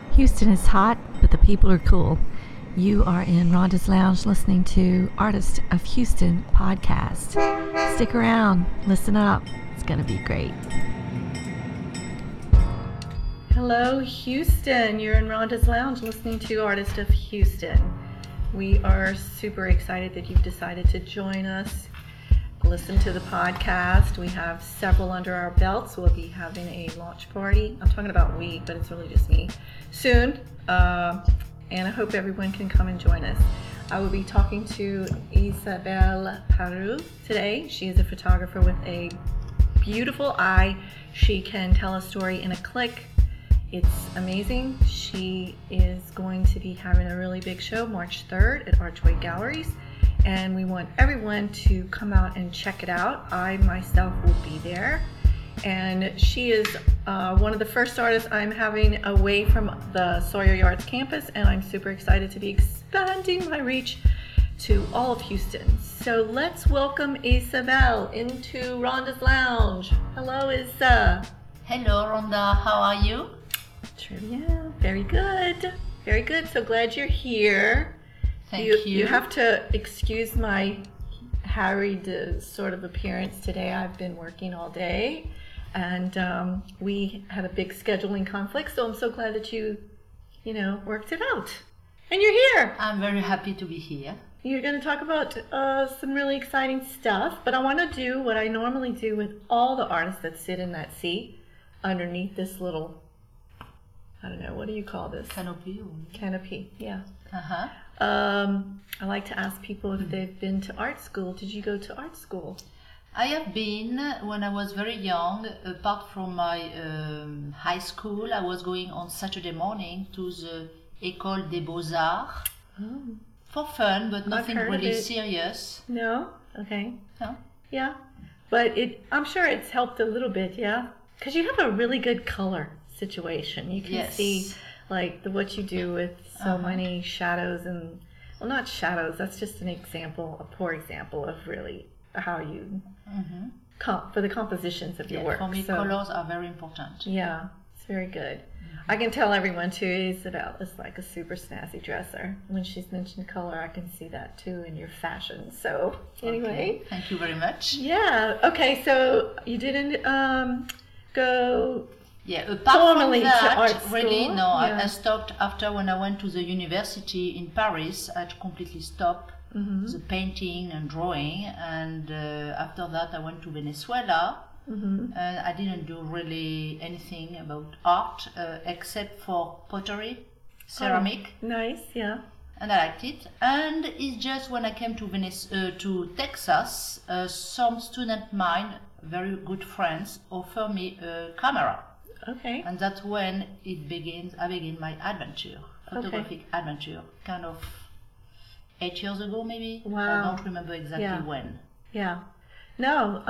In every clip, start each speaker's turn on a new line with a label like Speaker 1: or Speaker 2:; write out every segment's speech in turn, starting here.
Speaker 1: Houston is hot, but the people are cool. You are in Rhonda's Lounge listening to Artist of Houston podcast. Stick around, listen up. It's going to be great. Hello, Houston. You're in Rhonda's Lounge listening to Artist of Houston. We are super excited that you've decided to join us. Listen to the podcast. We have several under our belts. We'll be having a launch party. I'm talking about we, but it's really just me. Soon. And I hope everyone can come and join us. I will be talking to Isabelle Paru today. She is a photographer with a beautiful eye. She can tell a story in a click. It's amazing. She is going to be having a really big show March 3rd at Archway Galleries. And we want everyone to come out and check it out. I myself will be there. And she is one of the first artists I'm having away from the Sawyer Yards campus, and I'm super excited to be expanding my reach to all of Houston. So let's welcome Isabelle into Rhonda's Lounge. Hello, Isa.
Speaker 2: Hello, Rhonda. How are you?
Speaker 1: Trivia. Very good. Very good. So glad you're here.
Speaker 2: Thank you.
Speaker 1: You have to excuse my harried sort of appearance today. I've been working all day. And we had a big scheduling conflict, so I'm so glad that you worked it out. And you're here.
Speaker 2: I'm very happy to be here.
Speaker 1: You're going to talk about some really exciting stuff, but I want to do what I normally do with all the artists that sit in that seat underneath this little, I don't know, what do you call this?
Speaker 2: Canopy.
Speaker 1: Canopy, yeah.
Speaker 2: Uh-huh.
Speaker 1: I like to ask people if they've been to art school. Did you go to art school?
Speaker 2: I have been, when I was very young, apart from my high school, I was going on Saturday morning to the École des Beaux-Arts for fun, but nothing really serious.
Speaker 1: No? Okay.
Speaker 2: No?
Speaker 1: Yeah. But I'm sure it's helped a little bit, yeah? Because you have a really good color situation. You can see like what you do with so many shadows and, well, not shadows, that's just an example, a poor example of really how you for the compositions of your work.
Speaker 2: For me, colors are very important.
Speaker 1: Yeah, it's very good. I can tell everyone too, Isabelle is like a super snazzy dresser. When she's mentioned color, I can see that too in your fashion. So anyway.
Speaker 2: Okay. Thank you very much.
Speaker 1: Yeah, okay, so you didn't go
Speaker 2: apart from
Speaker 1: formally
Speaker 2: that,
Speaker 1: to art school.
Speaker 2: Really, no, I stopped after when I went to the university in Paris. I completely stopped the painting and drawing, and after that I went to Venezuela, and I didn't do really anything about art except for pottery, ceramic.
Speaker 1: Oh, nice, yeah.
Speaker 2: And I liked it. And it's just when I came to Texas, some student mine, very good friends, offered me a camera.
Speaker 1: Okay.
Speaker 2: And that's when I began my adventure, photographic adventure, kind of 8 years ago, maybe.
Speaker 1: Wow.
Speaker 2: I don't remember exactly when.
Speaker 1: Yeah. No,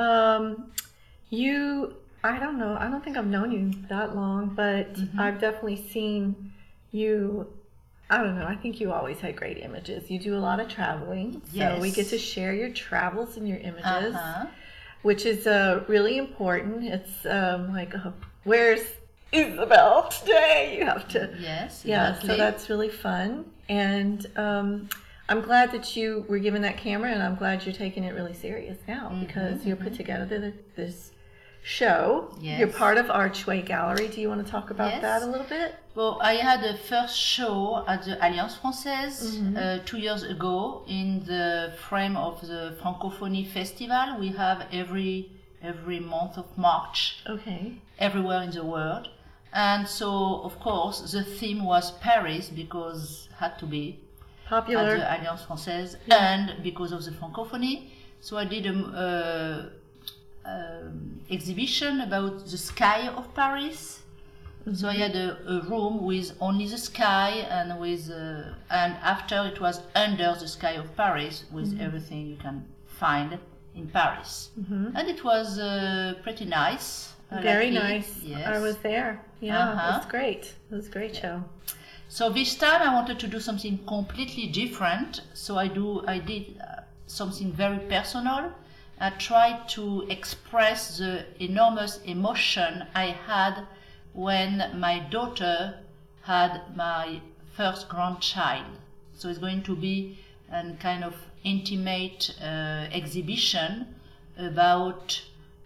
Speaker 1: I don't know. I don't think I've known you that long, but I've definitely seen you. I don't know. I think you always had great images. You do a lot of traveling.
Speaker 2: Yes.
Speaker 1: So we get to share your travels and your images, which is really important. It's like, where's Isabelle today? You have to.
Speaker 2: Yes,
Speaker 1: yeah,
Speaker 2: exactly.
Speaker 1: so that's really fun. And I'm glad that you were given that camera, and I'm glad you're taking it really serious now because you're put together this show.
Speaker 2: Yes.
Speaker 1: You're part of Archway Gallery. Do you want to talk about that a little bit?
Speaker 2: Well, I had a first show at the Alliance Française 2 years ago in the frame of the Francophonie Festival we have every month of March.
Speaker 1: Okay.
Speaker 2: Everywhere in the world. And so, of course, the theme was Paris because it had to be
Speaker 1: popular
Speaker 2: at the Alliance Française and because of the Francophonie. So I did an exhibition about the sky of Paris. So I had a room with only the sky and and after it was under the sky of Paris with everything you can find in Paris. And it was pretty nice.
Speaker 1: Very nice.
Speaker 2: Yes.
Speaker 1: I was there. Yeah, it was great. It was a great show.
Speaker 2: So this time I wanted to do something completely different. So I did something very personal. I tried to express the enormous emotion I had when my daughter had my first grandchild. So it's going to be a kind of intimate exhibition about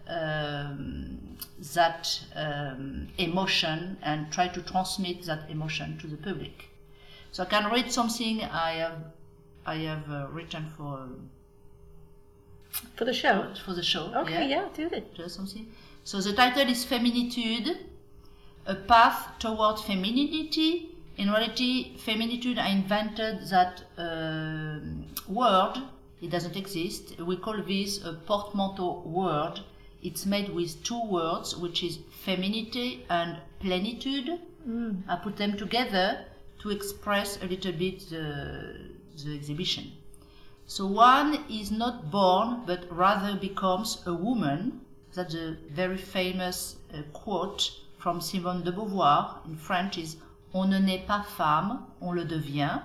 Speaker 2: that emotion and try to transmit that emotion to the public. So I can read something I have written for
Speaker 1: the show.
Speaker 2: For the show.
Speaker 1: Okay, yeah, do it.
Speaker 2: Just something. So the title is Feminitude, a path toward femininity. In reality, feminitude, I invented that word. It doesn't exist. We call this a portmanteau word. It's made with two words, which is femininity and plenitude. I put them together to express a little bit the exhibition. So one is not born, but rather becomes a woman. That's a very famous quote from Simone de Beauvoir. In French is "On ne naît pas femme, on le devient."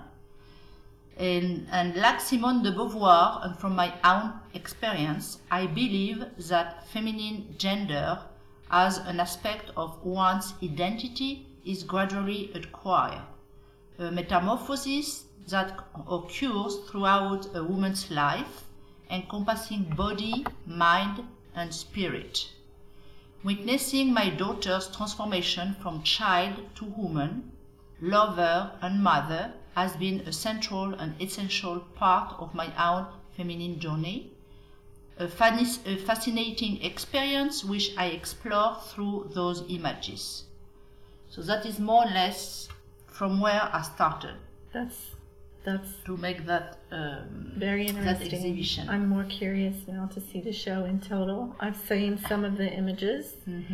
Speaker 2: And like Simone de Beauvoir, and from my own experience, I believe that feminine gender as an aspect of one's identity is gradually acquired. A metamorphosis that occurs throughout a woman's life, encompassing body, mind, and spirit. Witnessing my daughter's transformation from child to woman, lover, and mother has been a central and essential part of my own feminine journey, a fascinating experience which I explore through those images. So that is more or less from where I started.
Speaker 1: That's
Speaker 2: to make that
Speaker 1: very interesting.
Speaker 2: That exhibition.
Speaker 1: I'm more curious now to see the show in total. I've seen some of the images,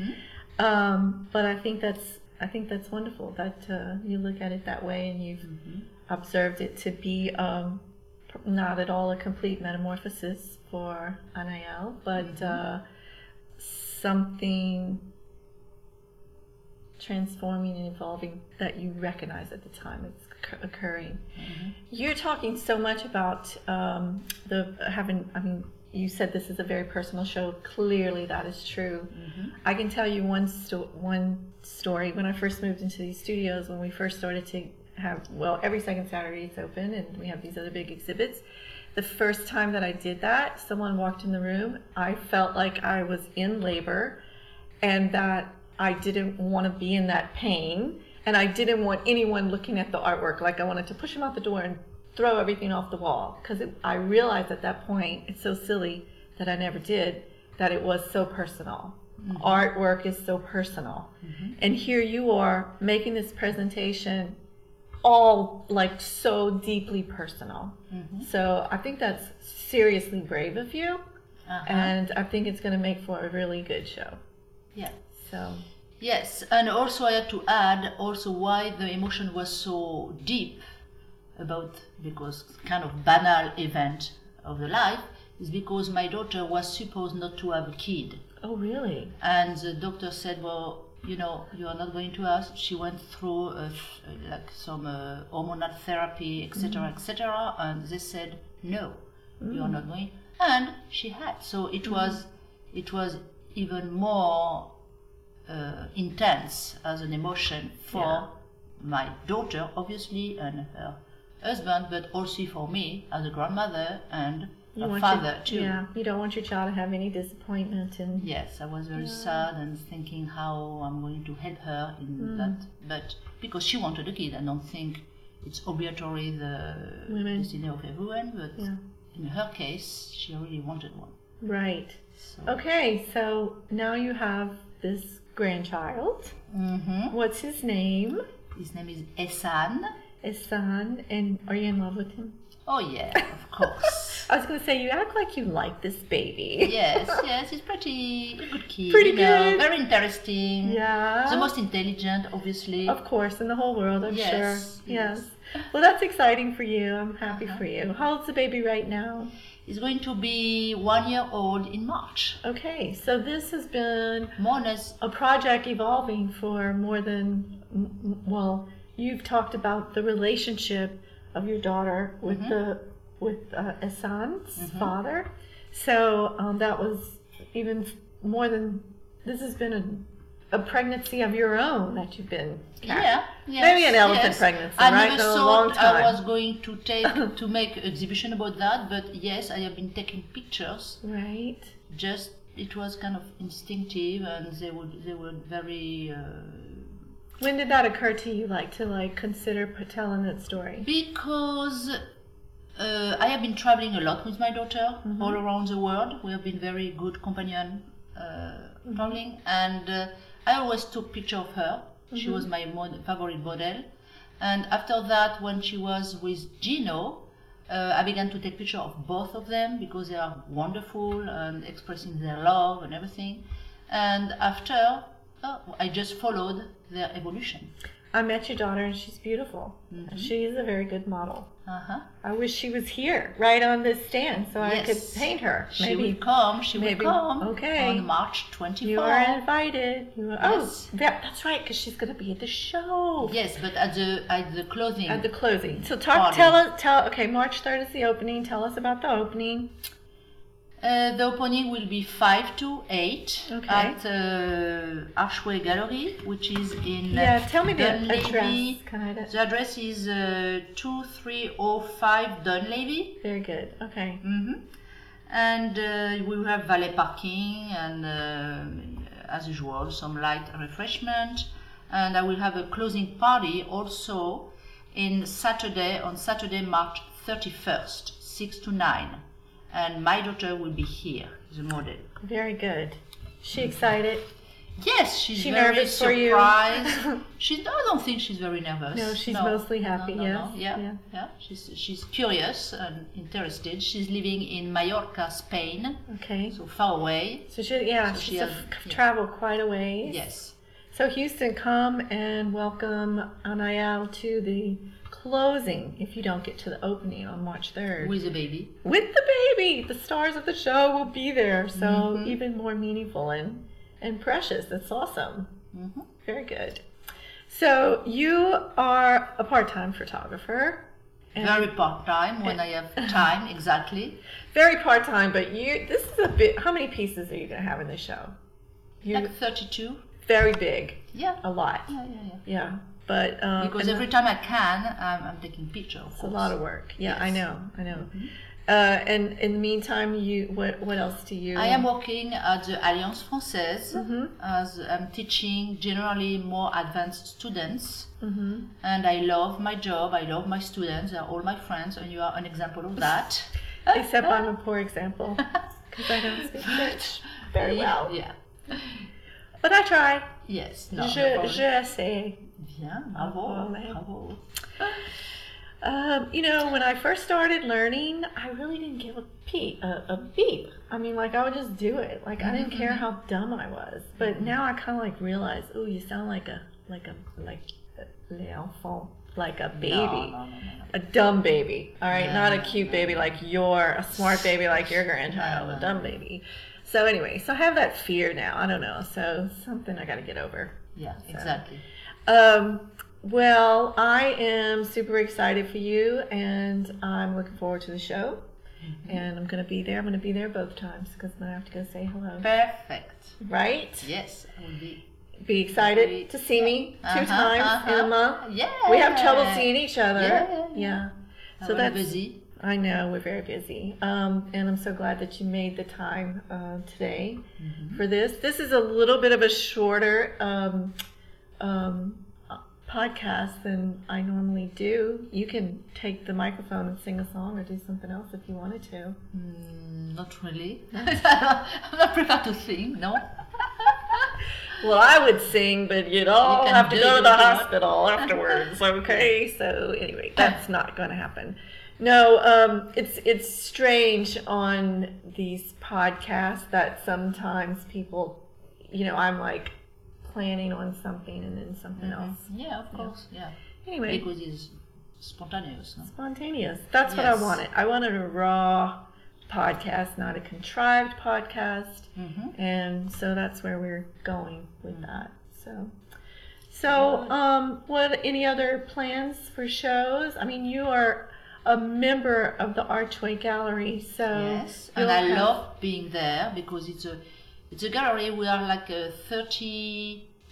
Speaker 1: but I think that's wonderful that you look at it that way and you've observed it to be not at all a complete metamorphosis for Anaël, but something transforming and evolving that you recognize at the time it's occurring. You're talking so much about you said this is a very personal show. Clearly that is true. I can tell you one story. When I first moved into these studios, when we first started to have, every second Saturday it's open and we have these other big exhibits. The first time that I did that, someone walked in the room, I felt like I was in labor and that I didn't want to be in that pain, and I didn't want anyone looking at the artwork. Like I wanted to push them out the door and throw everything off the wall, because I realized at that point, it's so silly that I never did, that it was so personal. Artwork is so personal. And here you are making this presentation all like so deeply personal. So I think that's seriously brave of you, and I think it's going to make for a really good show.
Speaker 2: Yeah.
Speaker 1: So.
Speaker 2: Yes, and also I had to add also why the emotion was so deep because kind of banal event of the life is because my daughter was supposed not to have a kid.
Speaker 1: Oh, really?
Speaker 2: And the doctor said, you are not going to have. She went through some hormonal therapy, etc., etc., and they said no, you are not going. And she had. So it was even more intense as an emotion for my daughter, obviously, and her husband, but also for me as a grandmother and a father too.
Speaker 1: Yeah, you don't want your child to have any disappointment. And
Speaker 2: yes, I was very sad and thinking how I'm going to help her in that. But because she wanted a kid, I don't think it's obligatory the destiny of everyone, but in her case, she really wanted one.
Speaker 1: Right. So. Okay, so now you have this grandchild. What's his name?
Speaker 2: His name is Ehsan.
Speaker 1: Ehsan, and are you in love with him?
Speaker 2: Oh yeah, of course.
Speaker 1: I was going to say, you act like you like this baby.
Speaker 2: Yes, he's a good kid.
Speaker 1: Pretty good.
Speaker 2: Very interesting.
Speaker 1: Yeah.
Speaker 2: The most intelligent, obviously.
Speaker 1: Of course, in the whole world, I'm sure.
Speaker 2: Yes.
Speaker 1: Well, that's exciting for you. I'm happy for you. How old's the baby right now?
Speaker 2: He's going to be 1 year old in March.
Speaker 1: Okay, so this has been
Speaker 2: more or less
Speaker 1: a project evolving for more than, you've talked about the relationship of your daughter with Ehsan's father. So that was even more than, this has been a pregnancy of your own that you've been carrying.
Speaker 2: Yeah, yes,
Speaker 1: Maybe an elephant
Speaker 2: yes.
Speaker 1: pregnancy,
Speaker 2: I
Speaker 1: right?
Speaker 2: never
Speaker 1: No, a
Speaker 2: thought
Speaker 1: long time.
Speaker 2: I was going to make exhibition about that, but yes, I have been taking pictures.
Speaker 1: Right.
Speaker 2: Just it was kind of instinctive, and they were very.
Speaker 1: When did that occur to you, to consider telling that story?
Speaker 2: Because I have been traveling a lot with my daughter all around the world. We have been very good companion traveling, and I always took picture of her. She was my favorite model. And after that, when she was with Gino, I began to take picture of both of them because they are wonderful and expressing their love and everything. And after, I just followed their evolution.
Speaker 1: I met your daughter and she's beautiful. She's a very good model. I wish she was here, right on this stand, so I could paint her.
Speaker 2: She will come. She will come.
Speaker 1: Okay.
Speaker 2: On March 24th.
Speaker 1: You are invited.
Speaker 2: Yes.
Speaker 1: Oh, that's right, because she's going to be at the show.
Speaker 2: Yes, but at the closing.
Speaker 1: At the closing. So tell. March 3rd is the opening. Tell us about the opening.
Speaker 2: The opening will be 5 to 8 at Archway Gallery, which is in
Speaker 1: tell me the
Speaker 2: Dunleavy.
Speaker 1: address.
Speaker 2: The address is 2305 Dunleavy.
Speaker 1: Very good. Okay.
Speaker 2: And we will have valet parking and, as usual, some light refreshment. And I will have a closing party also on Saturday, March 31st, 6 to 9. And my daughter will be here, the model.
Speaker 1: Very good. She excited?
Speaker 2: Yes, she's very
Speaker 1: nervous
Speaker 2: surprised.
Speaker 1: for you?
Speaker 2: I don't think she's very nervous.
Speaker 1: No, she's mostly happy.
Speaker 2: No. Yeah. She's curious and interested. She's living in Mallorca, Spain.
Speaker 1: Okay.
Speaker 2: So far away.
Speaker 1: So she has traveled quite a ways.
Speaker 2: Yes.
Speaker 1: So Houston, come and welcome Anael to the closing if you don't get to the opening on March 3rd.
Speaker 2: With the baby.
Speaker 1: With the baby! The stars of the show will be there, so even more meaningful and precious. That's awesome. Very good. So you are a part-time photographer.
Speaker 2: Very part-time when I have time, exactly.
Speaker 1: Very part-time, but this is a bit, how many pieces are you going to have in the show?
Speaker 2: Like 32.
Speaker 1: Very big.
Speaker 2: Yeah.
Speaker 1: A lot. Yeah. But
Speaker 2: because every time I can, I'm taking pictures.
Speaker 1: It's a lot of work. Yeah, yes. I know. And in the meantime, what else do you?
Speaker 2: I am working at the Alliance Française as I'm teaching generally more advanced students, and I love my job. I love my students. They're all my friends, and you are an example of that.
Speaker 1: Except I'm a poor example because I don't speak French very well.
Speaker 2: Yeah.
Speaker 1: But I try.
Speaker 2: Yes.
Speaker 1: J'essaie.
Speaker 2: Bien, bravo.
Speaker 1: When I first started learning, I really didn't give a beep. I mean, I would just do it. I didn't care how dumb I was. But now I kind of realize, oh, you sound like l'enfant, like a baby,
Speaker 2: no.
Speaker 1: a dumb baby. All right, not a cute baby like a smart baby like your grandchild, a dumb baby. So anyway, I have that fear now. I don't know. So something I got to get over.
Speaker 2: Yeah, exactly.
Speaker 1: Well, I am super excited for you, and I'm looking forward to the show. And I'm going to be there. I'm going to be there both times because I'm going to have to go say hello.
Speaker 2: Perfect.
Speaker 1: Right?
Speaker 2: Yes, I will
Speaker 1: be excited to see me 2 times in a month.
Speaker 2: Yeah.
Speaker 1: We have trouble seeing each other.
Speaker 2: Yeah.
Speaker 1: So
Speaker 2: that's busy.
Speaker 1: I know, we're very busy. And I'm so glad that you made the time today for this. This is a little bit of a shorter podcast than I normally do. You can take the microphone and sing a song or do something else if you wanted to.
Speaker 2: Not really. I'm not prepared to sing, no.
Speaker 1: Well, I would sing, but you'd all have to go to the hospital afterwards, okay? So anyway, that's not going to happen. No, it's strange on these podcasts that sometimes people, I'm planning on something and then something else.
Speaker 2: Yeah, of course. Yeah.
Speaker 1: Anyway.
Speaker 2: Because it's spontaneous. No?
Speaker 1: Spontaneous. That's what I wanted. I wanted a raw podcast, not a contrived podcast. And so that's where we're going with that. So what, any other plans for shows? I mean, you are a member of the Archway Gallery, so
Speaker 2: yes, and I love being there because it's a gallery. We are 32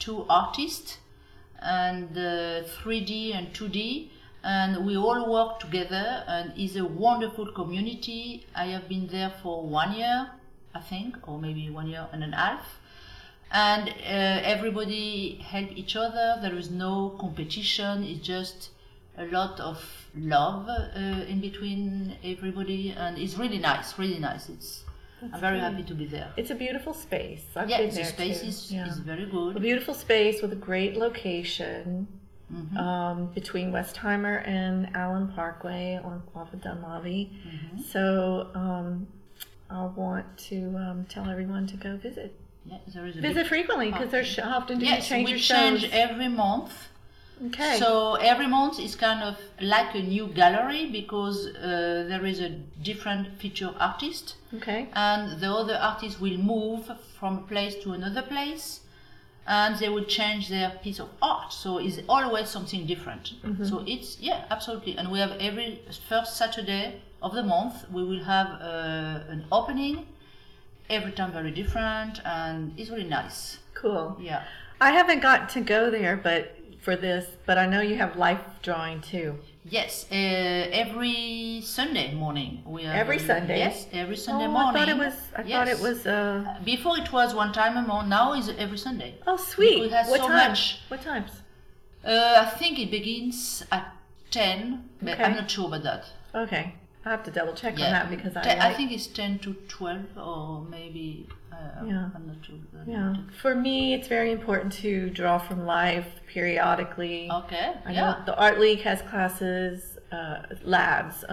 Speaker 2: two artists, and 3D and 2D, and we all work together, and it's a wonderful community. I have been there for 1 year, I think, or maybe 1 year and a half, and everybody help each other. There is no competition. It's just a lot of love in between everybody, and it's really nice, really nice. I'm very happy to be there.
Speaker 1: It's a beautiful space. I've
Speaker 2: Yeah,
Speaker 1: been
Speaker 2: the
Speaker 1: there
Speaker 2: space
Speaker 1: too.
Speaker 2: is very good.
Speaker 1: A beautiful space with a great location between Westheimer and Allen Parkway off of Dunlavy. So I want to tell everyone to go visit.
Speaker 2: Yeah, there is a
Speaker 1: Visit frequently, because there's often do you change your shows?
Speaker 2: Yes, we change every month.
Speaker 1: Okay.
Speaker 2: So every month is kind of like a new gallery, because there is a different feature artist.
Speaker 1: Okay.
Speaker 2: And the other artists will move from a place to another place, and they will change their piece of art. So it's always something different. So it's, yeah, absolutely. And we have every first Saturday of the month, we will have an opening, every time very different, and it's really nice.
Speaker 1: Cool.
Speaker 2: Yeah.
Speaker 1: I haven't got to go there, but I know you have life drawing too.
Speaker 2: Yes, every Sunday morning we have.
Speaker 1: Every Sunday.
Speaker 2: Yes, every Sunday
Speaker 1: I
Speaker 2: morning.
Speaker 1: thought it was.
Speaker 2: Before it was one time a month. Now is every Sunday.
Speaker 1: Oh, sweet.
Speaker 2: We have
Speaker 1: What
Speaker 2: so
Speaker 1: time?
Speaker 2: much.
Speaker 1: What times?
Speaker 2: I think it begins at 10, but
Speaker 1: Okay.
Speaker 2: I'm not sure about that.
Speaker 1: Okay, I have to double check on
Speaker 2: Yeah.
Speaker 1: that because
Speaker 2: I think it's 10 to 12, or maybe.
Speaker 1: Yeah.
Speaker 2: I'm not sure.
Speaker 1: Yeah, for me, it's very important to draw from life periodically.
Speaker 2: Okay.
Speaker 1: I know the Art League has classes, labs,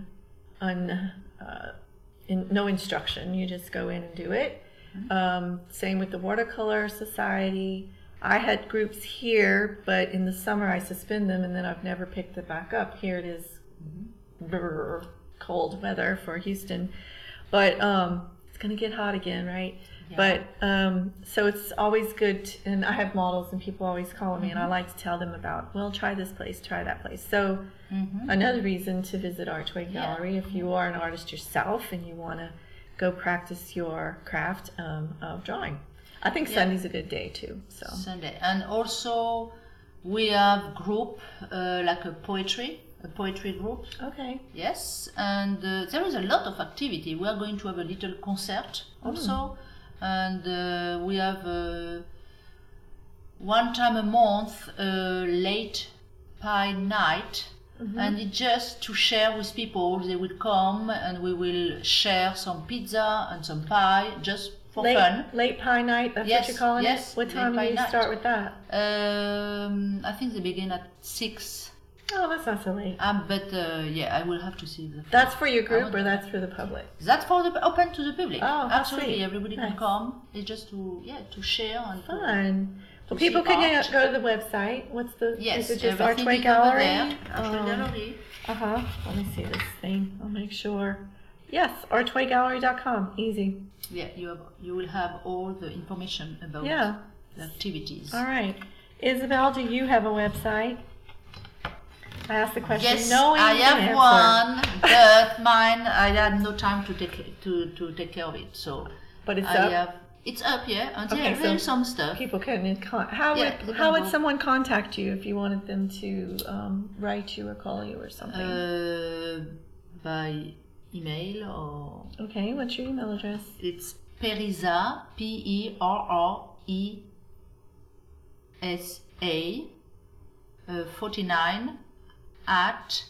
Speaker 1: no instruction. You just go in and do it. Same with the Watercolor Society. I had groups here, but in the summer I suspend them, and then I've never picked it back up. Here it is, cold weather for Houston, but it's gonna get hot again, right?
Speaker 2: Yeah.
Speaker 1: But so it's always good, and I have models, and people always call me, and I like to tell them about, well, try this place, try that place. So another reason to visit Archway Gallery, if you are an artist yourself and you want to go practice your craft of drawing. I think Sunday's a good day too. So
Speaker 2: Sunday, and also we have group like a poetry group.
Speaker 1: Okay.
Speaker 2: Yes, and there is a lot of activity. We are going to have a little concert also, and we have one time a month late pie night, and it's just to share with people. They will come and we will share some pizza and some pie just for fun.
Speaker 1: Late pie night, that's what you're calling it? What time do you start with that?
Speaker 2: I think they begin at 6.
Speaker 1: Oh, that's not so late.
Speaker 2: But yeah, I will have to see the.
Speaker 1: That's for your group, or that's for the public?
Speaker 2: That's for the open to the public.
Speaker 1: Oh,
Speaker 2: absolutely,
Speaker 1: sweet.
Speaker 2: everybody can come. It's just to share and
Speaker 1: fun. Well,
Speaker 2: to
Speaker 1: people
Speaker 2: see
Speaker 1: can
Speaker 2: art.
Speaker 1: go to the website. What's the?
Speaker 2: Yes,
Speaker 1: is it just
Speaker 2: everything
Speaker 1: Archway
Speaker 2: is over
Speaker 1: Gallery?
Speaker 2: there. Archway Gallery.
Speaker 1: Let me see this thing. I'll make sure. Yes, archwaygallery.com. Easy.
Speaker 2: Yeah, you will have all the information about the activities.
Speaker 1: All right, Isabel, do you have a website? I asked the question.
Speaker 2: Yes,
Speaker 1: knowing
Speaker 2: I
Speaker 1: the
Speaker 2: have
Speaker 1: answer.
Speaker 2: one, but mine I had no time to take care of it. So,
Speaker 1: but it's up.
Speaker 2: It's up, yeah. And
Speaker 1: Okay,
Speaker 2: there is some stuff.
Speaker 1: People can how would someone contact you if you wanted them to write you or call you or something?
Speaker 2: By email or.
Speaker 1: Okay, what's your email address?
Speaker 2: It's Perisa, PERRESA 49 at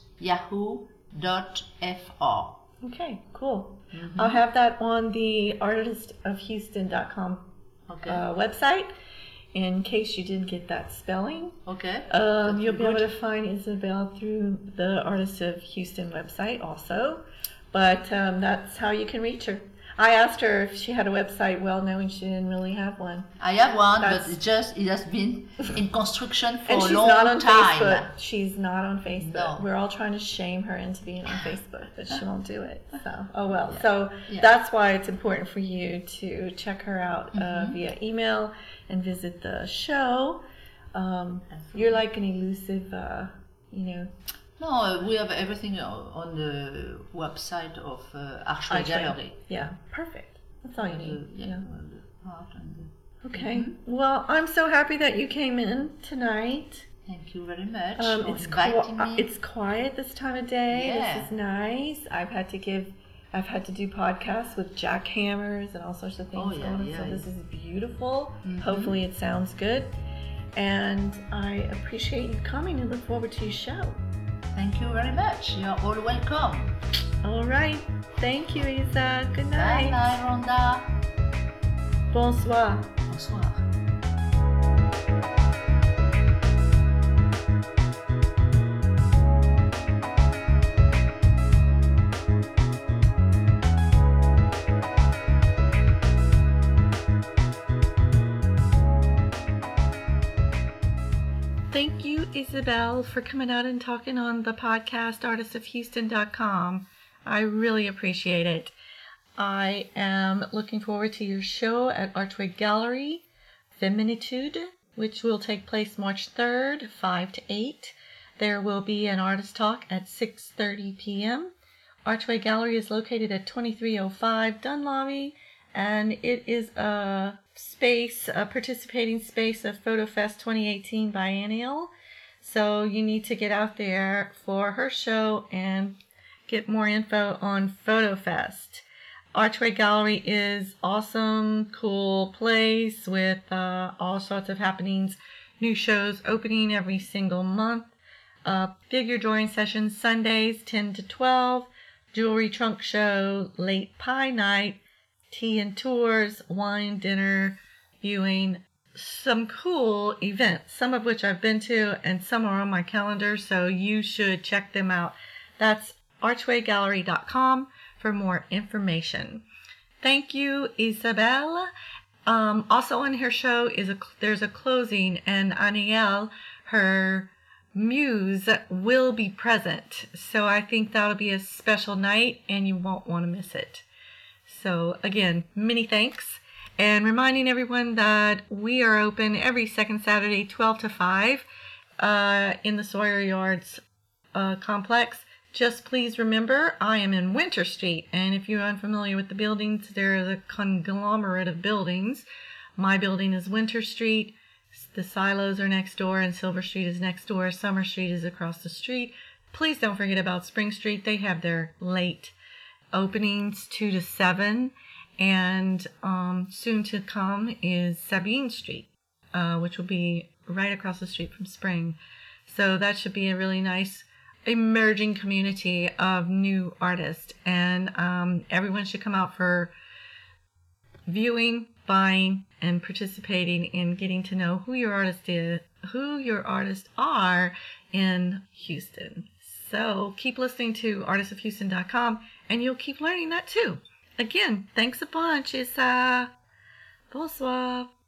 Speaker 2: yahoo.fr.
Speaker 1: Okay, cool. I'll have that on the artistofhouston.com website in case you didn't get that spelling.
Speaker 2: Okay.
Speaker 1: You'll be able to find Isabel through the Artist of Houston website also, but that's how you can reach her. I asked her if she had a website, well, knowing she didn't really have one.
Speaker 2: I have one, but it has been in construction for
Speaker 1: and
Speaker 2: a
Speaker 1: she's
Speaker 2: long
Speaker 1: not on
Speaker 2: time.
Speaker 1: Facebook. She's not on Facebook.
Speaker 2: No.
Speaker 1: We're all trying to shame her into being on Facebook, but she won't do it. So, oh well.
Speaker 2: Yeah.
Speaker 1: So
Speaker 2: Yeah.
Speaker 1: that's why it's important for you to check her out via email and visit the show. You're like an elusive,
Speaker 2: No, we have everything on the website of Archway Gallery.
Speaker 1: Yeah, perfect. That's all you need.
Speaker 2: The art and
Speaker 1: Okay. Well, I'm so happy that you came in tonight.
Speaker 2: Thank you very much
Speaker 1: Um,
Speaker 2: for
Speaker 1: it's
Speaker 2: inviting me.
Speaker 1: It's quiet this time of day.
Speaker 2: Yeah.
Speaker 1: This is nice. I've had to do podcasts with jackhammers and all sorts of things going on. So this is beautiful. Hopefully it sounds good. And I appreciate you coming and look forward to your show.
Speaker 2: Thank you very much. You're all welcome.
Speaker 1: All right. Thank you, Isa. Good night.
Speaker 2: Bye, Rhonda.
Speaker 1: Bonsoir.
Speaker 2: Bonsoir.
Speaker 1: Thank you, Isabel, for coming out and talking on the podcast artistofhouston.com. I really appreciate it. I am looking forward to your show at Archway Gallery, Feminitude, which will take place March 3rd, 5 to 8. There will be an artist talk at 6:30 p.m. Archway Gallery is located at 2305 Dunlavy, and it is a participating space of PhotoFest 2018 Biennial. So you need to get out there for her show and get more info on PhotoFest. Archway Gallery is awesome, cool place with all sorts of happenings, new shows opening every single month. Figure drawing sessions Sundays 10 to 12, jewelry trunk show, late pie night, tea and tours, wine, dinner, viewing, some cool events, some of which I've been to and some are on my calendar, so you should check them out. That's archwaygallery.com for more information. Thank you, Isabel. Also on her show there's a closing, and Aniel, her muse, will be present. So I think that'll be a special night and you won't want to miss it. So again, many thanks. And reminding everyone that we are open every second Saturday, 12 to 5, in the Sawyer Yards complex. Just please remember, I am in Winter Street, and if you're unfamiliar with the buildings, there is a conglomerate of buildings. My building is Winter Street, the silos are next door, and Silver Street is next door. Summer Street is across the street. Please don't forget about Spring Street. They have their late openings, 2 to 7, and soon to come is Sabine Street, which will be right across the street from Spring. So that should be a really nice emerging community of new artists, and everyone should come out for viewing, buying, and participating in getting to know who your artists are in Houston. So keep listening to artistofhouston.com and you'll keep learning that too. Again, thanks a bunch. Bonsoir.